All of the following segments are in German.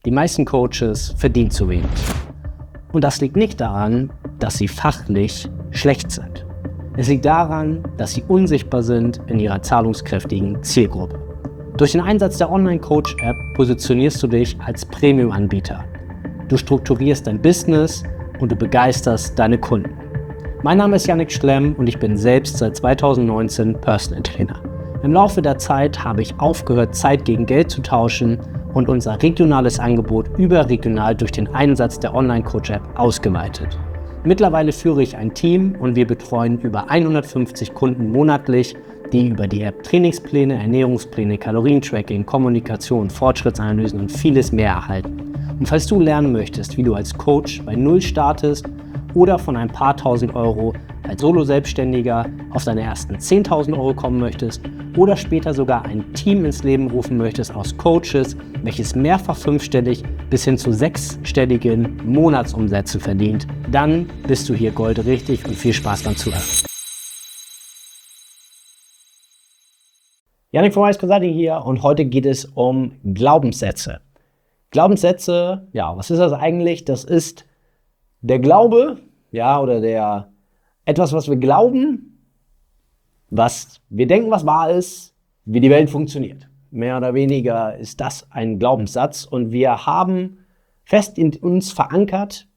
Die meisten Coaches verdienen zu wenig. Und das liegt nicht daran, dass sie fachlich schlecht sind. Es liegt daran, dass sie unsichtbar sind in ihrer zahlungskräftigen Zielgruppe. Durch den Einsatz der Online-Coach-App positionierst du dich als Premium-Anbieter. Du strukturierst dein Business und du begeisterst deine Kunden. Mein Name ist Yannick Schlemm und ich bin selbst seit 2019 Personal Trainer. Im Laufe der Zeit habe ich aufgehört, Zeit gegen Geld zu tauschen und unser regionales Angebot überregional durch den Einsatz der Online-Coach-App ausgeweitet. Mittlerweile führe ich ein Team und wir betreuen über 150 Kunden monatlich, die über die App Trainingspläne, Ernährungspläne, Kalorientracking, Kommunikation, Fortschrittsanalysen und vieles mehr erhalten. Und falls du lernen möchtest, wie du als Coach bei Null startest oder von ein paar tausend Euro als Solo-Selbstständiger auf deine ersten 10.000 Euro kommen möchtest oder später sogar ein Team ins Leben rufen möchtest aus Coaches, welches mehrfach fünfstellig bis hin zu sechsstelligen Monatsumsätze verdient, dann bist du hier goldrichtig und viel Spaß beim Zuhören. Yannick von Wise Consulting hier und heute geht es um Glaubenssätze. Glaubenssätze, ja, was ist das eigentlich? Das ist der Glaube, ja, oder etwas, was wir glauben, was wir denken, was wahr ist, wie die Welt funktioniert. Mehr oder weniger ist das ein Glaubenssatz und wir haben fest in uns verankert,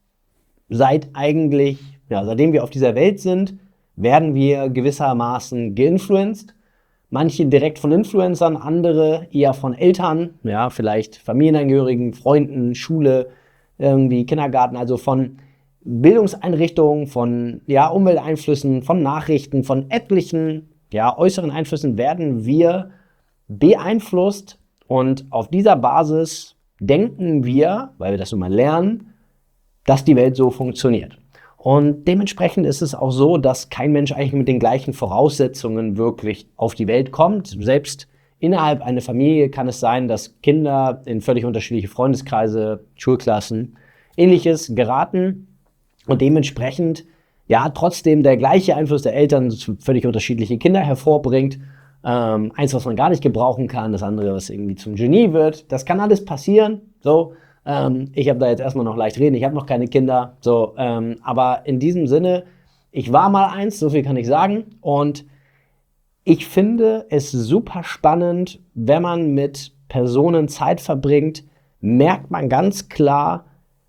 seitdem wir auf dieser Welt sind, werden wir gewissermaßen geinfluenced. Manche direkt von Influencern, andere eher von Eltern, ja, vielleicht Familienangehörigen, Freunden, Schule, irgendwie Kindergarten, also von Bildungseinrichtungen, von Umwelteinflüssen, von Nachrichten, von etlichen äußeren Einflüssen werden wir beeinflusst und auf dieser Basis denken wir, weil wir das nun mal lernen, dass die Welt so funktioniert. Und dementsprechend ist es auch so, dass kein Mensch eigentlich mit den gleichen Voraussetzungen wirklich auf die Welt kommt. Selbst innerhalb einer Familie kann es sein, dass Kinder in völlig unterschiedliche Freundeskreise, Schulklassen, Ähnliches geraten und dementsprechend trotzdem der gleiche Einfluss der Eltern völlig unterschiedliche Kinder hervorbringt. Eins, was man gar nicht gebrauchen kann, das andere, was irgendwie zum Genie wird. Das kann alles passieren. So. Ich habe da jetzt erstmal noch leicht reden, ich habe noch keine Kinder, aber in diesem Sinne, ich war mal eins, so viel kann ich sagen, und ich finde es super spannend, wenn man mit Personen Zeit verbringt, merkt man ganz klar,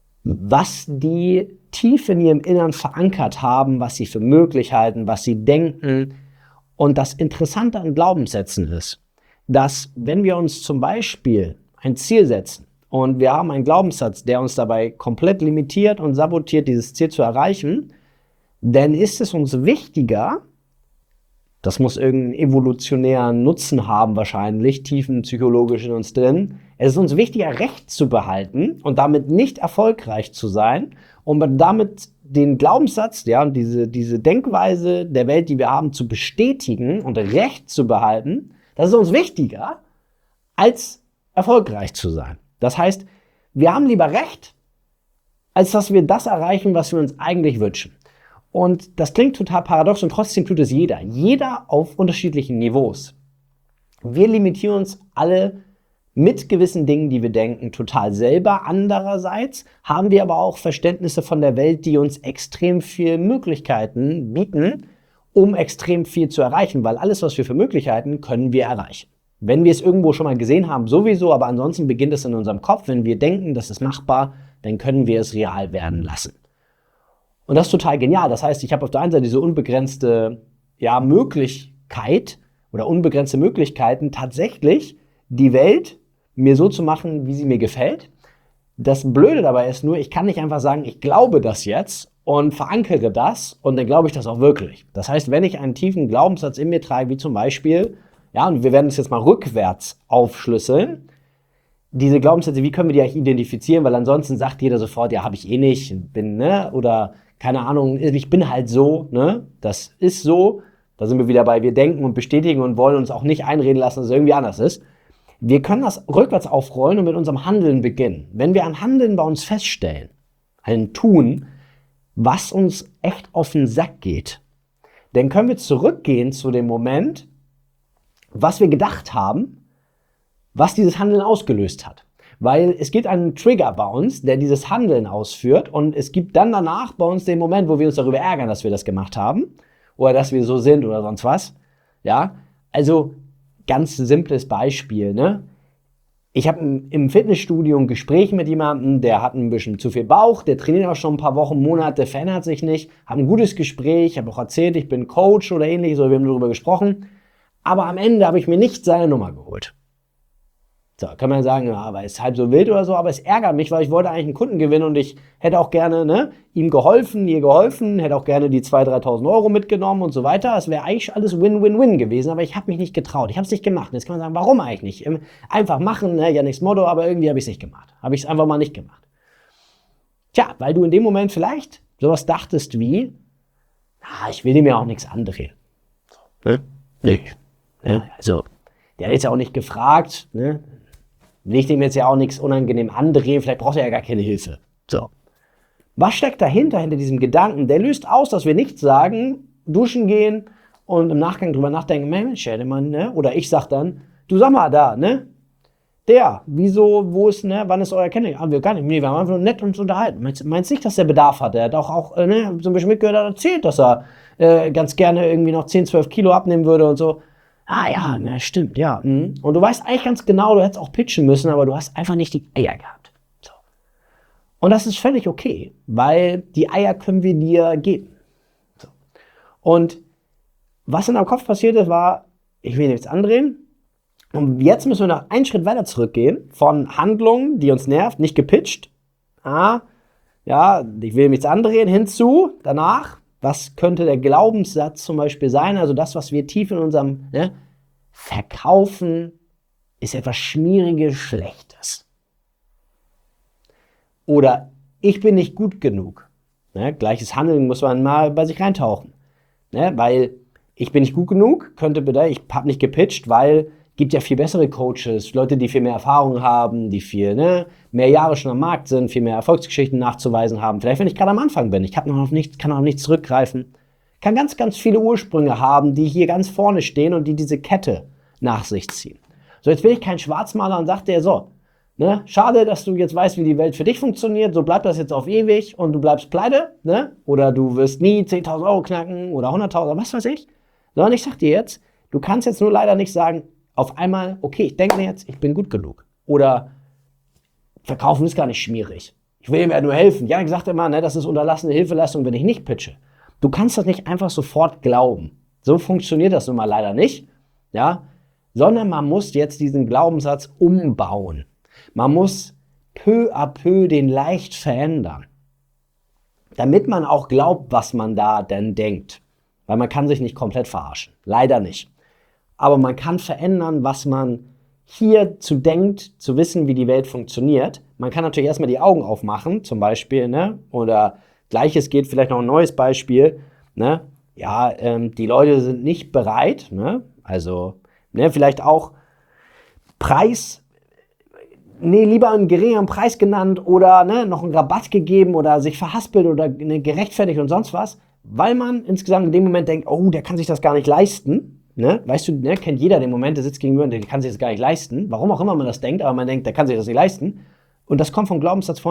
was die tief in ihrem Innern verankert haben, was sie für möglich halten, was sie denken. Und das Interessante an Glaubenssätzen ist, dass wenn wir uns zum Beispiel ein Ziel setzen, und wir haben einen Glaubenssatz, der uns dabei komplett limitiert und sabotiert, dieses Ziel zu erreichen, dann ist es uns wichtiger, das muss irgendeinen evolutionären Nutzen haben wahrscheinlich, tiefenpsychologisch in uns drin, es ist uns wichtiger, Recht zu behalten und damit nicht erfolgreich zu sein, um damit den Glaubenssatz, und diese Denkweise der Welt, die wir haben, zu bestätigen und Recht zu behalten, das ist uns wichtiger, als erfolgreich zu sein. Das heißt, wir haben lieber Recht, als dass wir das erreichen, was wir uns eigentlich wünschen. Und das klingt total paradox und trotzdem tut es jeder. Jeder auf unterschiedlichen Niveaus. Wir limitieren uns alle mit gewissen Dingen, die wir denken, total selber. Andererseits haben wir aber auch Verständnisse von der Welt, die uns extrem viele Möglichkeiten bieten, um extrem viel zu erreichen. Weil alles, was wir für Möglichkeiten, können wir erreichen. Wenn wir es irgendwo schon mal gesehen haben, sowieso, aber ansonsten beginnt es in unserem Kopf. Wenn wir denken, das ist machbar, dann können wir es real werden lassen. Und das ist total genial. Das heißt, ich habe auf der einen Seite diese unbegrenzte Möglichkeit oder unbegrenzte Möglichkeiten, tatsächlich die Welt mir so zu machen, wie sie mir gefällt. Das Blöde dabei ist nur, ich kann nicht einfach sagen, ich glaube das jetzt und verankere das und dann glaube ich das auch wirklich. Das heißt, wenn ich einen tiefen Glaubenssatz in mir trage, wie zum Beispiel, und wir werden es jetzt mal rückwärts aufschlüsseln. Diese Glaubenssätze, wie können wir die eigentlich identifizieren? Weil ansonsten sagt jeder sofort, habe ich eh nicht, oder keine Ahnung, ich bin halt so, das ist so. Da sind wir wieder bei, wir denken und bestätigen und wollen uns auch nicht einreden lassen, dass es irgendwie anders ist. Wir können das rückwärts aufrollen und mit unserem Handeln beginnen. Wenn wir ein Handeln bei uns feststellen, ein Tun, was uns echt auf den Sack geht, dann können wir zurückgehen zu dem Moment, was wir gedacht haben, was dieses Handeln ausgelöst hat. Weil es gibt einen Trigger bei uns, der dieses Handeln ausführt und es gibt dann danach bei uns den Moment, wo wir uns darüber ärgern, dass wir das gemacht haben oder dass wir so sind oder sonst was. Ja, also ganz simples Beispiel, ne? Ich habe im Fitnessstudio ein Gespräch mit jemandem, der hat ein bisschen zu viel Bauch, der trainiert auch schon ein paar Wochen, Monate, verändert sich nicht, hat ein gutes Gespräch, habe auch erzählt, ich bin Coach oder ähnliches, oder wir haben darüber gesprochen, aber am Ende habe ich mir nicht seine Nummer geholt. So, kann man sagen, ja, aber ist halb so wild oder so, aber es ärgert mich, weil ich wollte eigentlich einen Kunden gewinnen und ich hätte auch gerne ihm geholfen, ihr geholfen, hätte auch gerne die 2.000, 3.000 Euro mitgenommen und so weiter. Es wäre eigentlich alles Win-Win-Win gewesen, aber ich habe mich nicht getraut. Ich habe es nicht gemacht. Jetzt kann man sagen, warum eigentlich nicht? Einfach machen, ne? Ja, nichts Motto, aber irgendwie habe ich es nicht gemacht. Habe ich es einfach mal nicht gemacht. Tja, weil du in dem Moment vielleicht sowas dachtest wie, ich will dem ja auch nichts andrehen. So, ne? Nee. Ja, also, der hat jetzt ja auch nicht gefragt, ne? Will ich dem jetzt ja auch nichts unangenehm andrehen, vielleicht braucht er ja gar keine Hilfe. So. Was steckt dahinter, hinter diesem Gedanken? Der löst aus, dass wir nicht sagen, duschen gehen und im Nachgang drüber nachdenken, Mensch, ne? Oder ich sag dann, du sag mal da, ne? Der, wieso, wo ist, ne? Wann ist euer Kennenlernen? Haben wir gar nicht, nee, wir haben einfach nur nett uns unterhalten. Meinst nicht, dass der Bedarf hat? Der hat auch ne, so ein bisschen mitgehört, hat erzählt, dass er ganz gerne irgendwie noch 10, 12 Kilo abnehmen würde und so. Ja, ne, stimmt, ja. Und du weißt eigentlich ganz genau, du hättest auch pitchen müssen, aber du hast einfach nicht die Eier gehabt. So. Und das ist völlig okay, weil die Eier können wir dir geben. So. Und was in deinem Kopf passiert ist, war, ich will nichts andrehen. Und jetzt müssen wir noch einen Schritt weiter zurückgehen von Handlungen, die uns nervt, nicht gepitcht. Ja, ich will nichts andrehen, hinzu, danach, was könnte der Glaubenssatz zum Beispiel sein? Also das, was wir tief in unserem Verkaufen, ist etwas Schmieriges, Schlechtes. Oder ich bin nicht gut genug. Ne? Gleiches Handeln muss man mal bei sich reintauchen. Ne? Weil ich bin nicht gut genug, ich habe nicht gepitcht, weil gibt ja viel bessere Coaches, Leute, die viel mehr Erfahrung haben, die viel mehr Jahre schon am Markt sind, viel mehr Erfolgsgeschichten nachzuweisen haben. Vielleicht, wenn ich gerade am Anfang bin, kann noch auf nichts zurückgreifen. Kann ganz, ganz viele Ursprünge haben, die hier ganz vorne stehen und die diese Kette nach sich ziehen. So, jetzt bin ich kein Schwarzmaler und sage dir so, ne, schade, dass du jetzt weißt, wie die Welt für dich funktioniert, so bleibt das jetzt auf ewig und du bleibst pleite, ne? Oder du wirst nie 10.000 Euro knacken oder 100.000, was weiß ich. Sondern ich sag dir jetzt, du kannst jetzt nur leider nicht sagen, auf einmal, okay, ich denke mir jetzt, ich bin gut genug. Oder verkaufen ist gar nicht schmierig. Ich will ihm ja nur helfen. Janik sagt immer, das ist unterlassene Hilfeleistung, wenn ich nicht pitche. Du kannst das nicht einfach sofort glauben. So funktioniert das nun mal leider nicht. Ja? Sondern man muss jetzt diesen Glaubenssatz umbauen. Man muss peu à peu den leicht verändern. Damit man auch glaubt, was man da denn denkt. Weil man kann sich nicht komplett verarschen. Leider nicht. Aber man kann verändern, was man hierzu denkt, zu wissen, wie die Welt funktioniert. Man kann natürlich erstmal die Augen aufmachen, zum Beispiel, oder Gleiches geht, vielleicht noch ein neues Beispiel, die Leute sind nicht bereit, also, vielleicht auch Preis, lieber einen geringeren Preis genannt oder noch einen Rabatt gegeben oder sich verhaspelt oder gerechtfertigt und sonst was, weil man insgesamt in dem Moment denkt, oh, der kann sich das gar nicht leisten. Weißt du, kennt jeder den Moment, der sitzt gegenüber und der kann sich das gar nicht leisten. Warum auch immer man das denkt, aber man denkt, der kann sich das nicht leisten. Und das kommt vom Glaubenssatz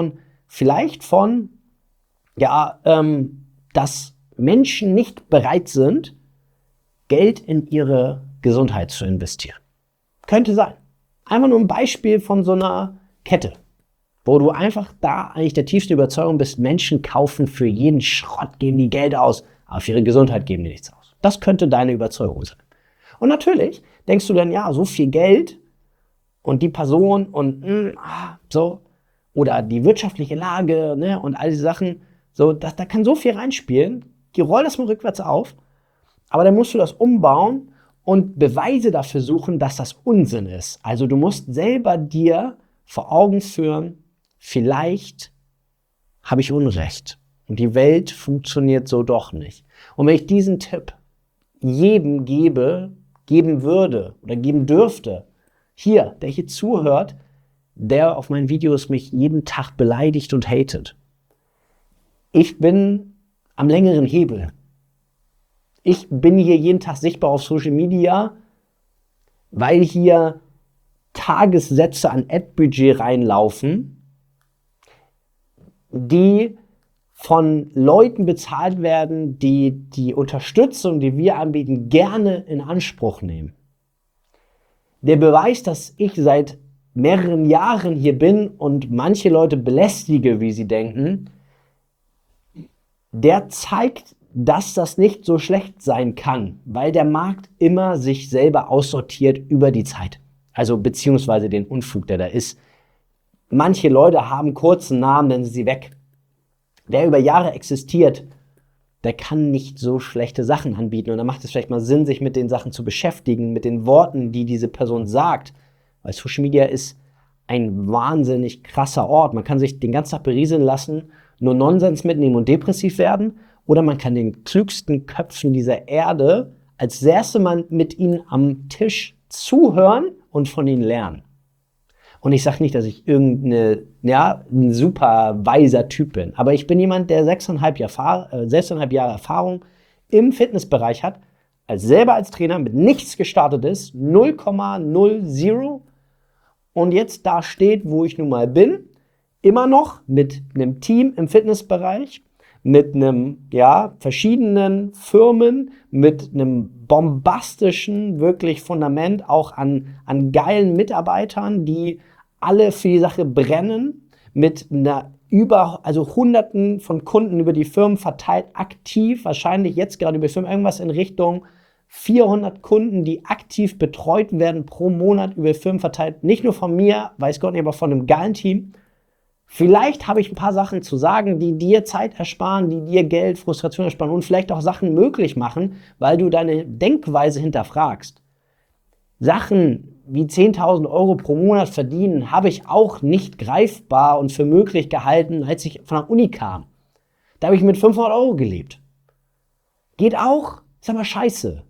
dass Menschen nicht bereit sind, Geld in ihre Gesundheit zu investieren. Könnte sein. Einfach nur ein Beispiel von so einer Kette, wo du einfach da eigentlich der tiefsten Überzeugung bist, Menschen kaufen für jeden Schrott, geben die Geld aus, aber für ihre Gesundheit geben die nichts aus. Das könnte deine Überzeugung sein. Und natürlich denkst du dann, so viel Geld und die Person und so oder die wirtschaftliche Lage und all diese Sachen, so, da kann so viel reinspielen. Roll das mal rückwärts auf, aber dann musst du das umbauen und Beweise dafür suchen, dass das Unsinn ist. Also du musst selber dir vor Augen führen, vielleicht habe ich Unrecht und die Welt funktioniert so doch nicht. Und wenn ich diesen Tipp jedem geben würde oder geben dürfte, der hier zuhört, der auf meinen Videos mich jeden Tag beleidigt und hatet. Ich bin am längeren Hebel. Ich bin hier jeden Tag sichtbar auf Social Media, weil hier Tagessätze an Ad-Budget reinlaufen, die von Leuten bezahlt werden, die die Unterstützung, die wir anbieten, gerne in Anspruch nehmen. Der Beweis, dass ich seit mehreren Jahren hier bin und manche Leute belästige, wie sie denken, der zeigt, dass das nicht so schlecht sein kann, weil der Markt immer sich selber aussortiert über die Zeit. Also beziehungsweise den Unfug, der da ist. Manche Leute haben kurzen Namen, dann sind sie weg. Der über Jahre existiert, der kann nicht so schlechte Sachen anbieten. Und dann macht es vielleicht mal Sinn, sich mit den Sachen zu beschäftigen, mit den Worten, die diese Person sagt. Weil Social Media ist ein wahnsinnig krasser Ort. Man kann sich den ganzen Tag berieseln lassen, nur Nonsens mitnehmen und depressiv werden. Oder man kann den klügsten Köpfen dieser Erde als erste Mal mit ihnen am Tisch zuhören und von ihnen lernen. Und ich sage nicht, dass ich ein super weiser Typ bin, aber ich bin jemand, der 6,5 Jahre Erfahrung im Fitnessbereich hat, selber als Trainer mit nichts gestartet ist, 0,00 und jetzt da steht, wo ich nun mal bin, immer noch mit einem Team im Fitnessbereich, mit verschiedenen Firmen, mit einem bombastischen, wirklich Fundament auch an geilen Mitarbeitern, die alle für die Sache brennen, mit Hunderten von Kunden über die Firmen verteilt, aktiv, wahrscheinlich jetzt gerade über die Firmen, irgendwas in Richtung 400 Kunden, die aktiv betreut werden pro Monat über die Firmen verteilt, nicht nur von mir, weiß Gott nicht, aber von einem geilen Team. Vielleicht habe ich ein paar Sachen zu sagen, die dir Zeit ersparen, die dir Geld, Frustration ersparen und vielleicht auch Sachen möglich machen, weil du deine Denkweise hinterfragst. Sachen wie 10.000 € pro Monat verdienen, habe ich auch nicht greifbar und für möglich gehalten, als ich von der Uni kam. Da habe ich mit 500 € gelebt. Geht auch, ist aber scheiße.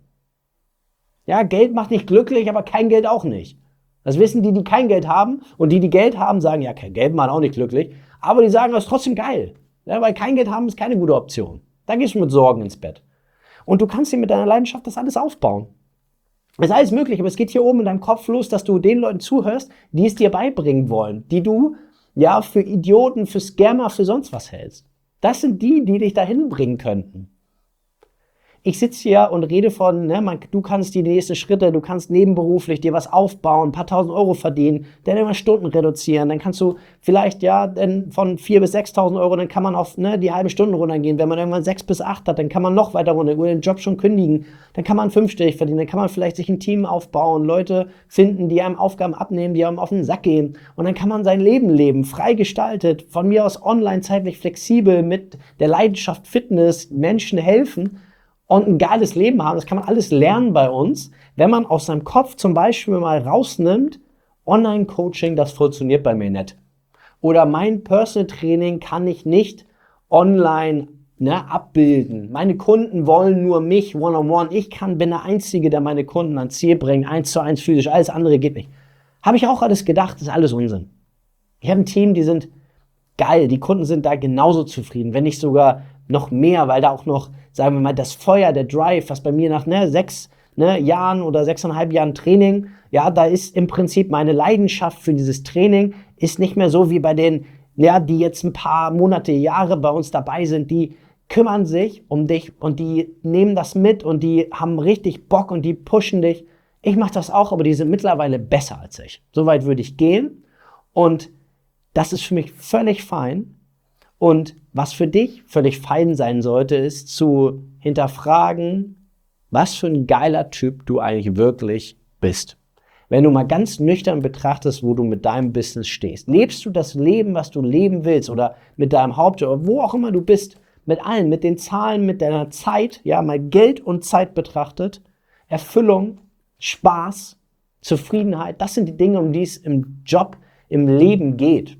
Ja, Geld macht nicht glücklich, aber kein Geld auch nicht. Das wissen die kein Geld haben und die Geld haben, sagen, ja, kein Geld macht auch nicht glücklich, aber die sagen, das ist trotzdem geil. Ja, weil kein Geld haben ist keine gute Option. Da gehst du mit Sorgen ins Bett. Und du kannst dir mit deiner Leidenschaft das alles aufbauen. Es ist alles möglich, aber es geht hier oben in deinem Kopf los, dass du den Leuten zuhörst, die es dir beibringen wollen, die du ja für Idioten, für Scammer, für sonst was hältst. Das sind die dich dahin bringen könnten. Ich sitze hier und rede von, du kannst die nächsten Schritte, du kannst nebenberuflich dir was aufbauen, ein paar tausend Euro verdienen, dann immer Stunden reduzieren, dann kannst du vielleicht dann von 4.000 bis 6.000 €, dann kann man auf die halbe Stunde runtergehen. Wenn man irgendwann 6 bis 8 hat, dann kann man noch weiter runter, oder den Job schon kündigen, dann kann man fünfstellig verdienen, dann kann man vielleicht sich ein Team aufbauen, Leute finden, die einem Aufgaben abnehmen, die einem auf den Sack gehen und dann kann man sein Leben leben, frei gestaltet, von mir aus online, zeitlich flexibel, mit der Leidenschaft Fitness, Menschen helfen und ein geiles Leben haben. Das kann man alles lernen bei uns, wenn man aus seinem Kopf zum Beispiel mal rausnimmt, Online-Coaching, das funktioniert bei mir nicht. Oder mein Personal Training kann ich nicht online abbilden. Meine Kunden wollen nur mich one-on-one. Bin der Einzige, der meine Kunden ans Ziel bringt, 1:1 physisch, alles andere geht nicht. Habe ich auch alles gedacht, das ist alles Unsinn. Ich habe ein Team, die sind geil, die Kunden sind da genauso zufrieden, wenn nicht sogar noch mehr, weil da auch noch, sagen wir mal, das Feuer, der Drive, was bei mir nach 6 Jahren oder 6,5 Jahren Training, ja, da ist im Prinzip meine Leidenschaft für dieses Training ist nicht mehr so wie bei denen, die jetzt ein paar Monate, Jahre bei uns dabei sind, die kümmern sich um dich und die nehmen das mit und die haben richtig Bock und die pushen dich. Ich mache das auch, aber die sind mittlerweile besser als ich. Soweit würde ich gehen und das ist für mich völlig fein. Und was für dich völlig fein sein sollte, ist zu hinterfragen, was für ein geiler Typ du eigentlich wirklich bist. Wenn du mal ganz nüchtern betrachtest, wo du mit deinem Business stehst. Lebst du das Leben, was du leben willst oder mit deinem Hauptjob oder wo auch immer du bist, mit allen, mit den Zahlen, mit deiner Zeit, ja, mal Geld und Zeit betrachtet, Erfüllung, Spaß, Zufriedenheit, das sind die Dinge, um die es im Job, im Leben geht.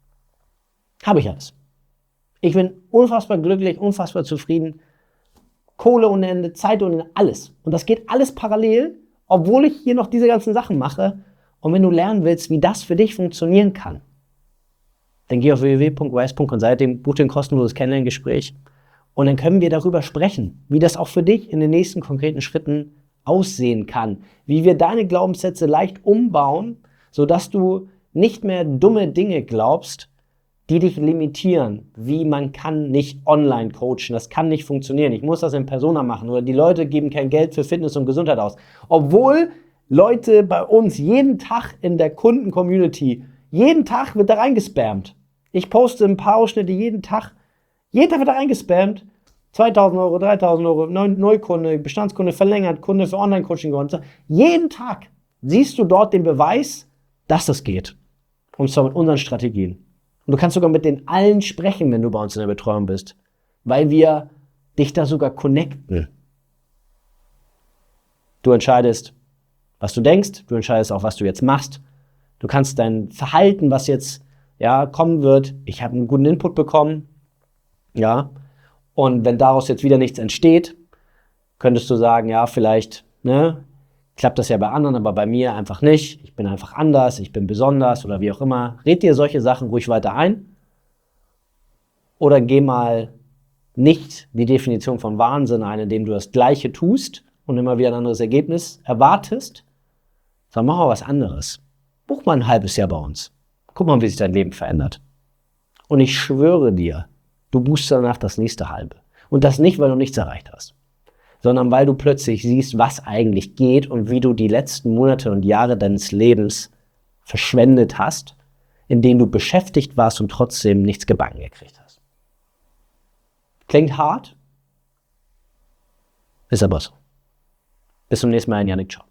Habe ich alles. Ich bin unfassbar glücklich, unfassbar zufrieden. Kohle ohne Ende, Zeit ohne Ende, alles. Und das geht alles parallel, obwohl ich hier noch diese ganzen Sachen mache. Und wenn du lernen willst, wie das für dich funktionieren kann, dann geh auf www.wise.consulting, buch dir ein kostenloses Kennenlerngespräch und dann können wir darüber sprechen, wie das auch für dich in den nächsten konkreten Schritten aussehen kann. Wie wir deine Glaubenssätze leicht umbauen, sodass du nicht mehr dumme Dinge glaubst, die dich limitieren, wie man kann nicht online coachen, das kann nicht funktionieren, ich muss das in Persona machen oder die Leute geben kein Geld für Fitness und Gesundheit aus. Obwohl Leute bei uns jeden Tag in der Kunden-Community, jeden Tag wird da reingespammt. Ich poste ein paar Ausschnitte jeden Tag wird da reingespammt. 2.000 Euro, 3.000 Euro, Neukunde, Bestandskunde verlängert, Kunde für Online-Coaching gewonnen. Jeden Tag siehst du dort den Beweis, dass das geht. Und zwar mit unseren Strategien. Und du kannst sogar mit den allen sprechen, wenn du bei uns in der Betreuung bist. Weil wir dich da sogar connecten. Du entscheidest, was du denkst. Du entscheidest auch, was du jetzt machst. Du kannst dein Verhalten, was jetzt kommen wird. Ich habe einen guten Input bekommen. Ja. Und wenn daraus jetzt wieder nichts entsteht, könntest du sagen, ja, vielleicht klappt das ja bei anderen, aber bei mir einfach nicht. Ich bin einfach anders, ich bin besonders oder wie auch immer. Red dir solche Sachen ruhig weiter ein. Oder geh mal nicht die Definition von Wahnsinn ein, indem du das Gleiche tust und immer wieder ein anderes Ergebnis erwartest, sondern mach mal was anderes. Buch mal ein halbes Jahr bei uns. Guck mal, wie sich dein Leben verändert. Und ich schwöre dir, du buchst danach das nächste halbe. Und das nicht, weil du nichts erreicht hast, sondern weil du plötzlich siehst, was eigentlich geht und wie du die letzten Monate und Jahre deines Lebens verschwendet hast, in denen du beschäftigt warst und trotzdem nichts gebacken gekriegt hast. Klingt hart, ist aber so. Bis zum nächsten Mal, Janik. Ciao.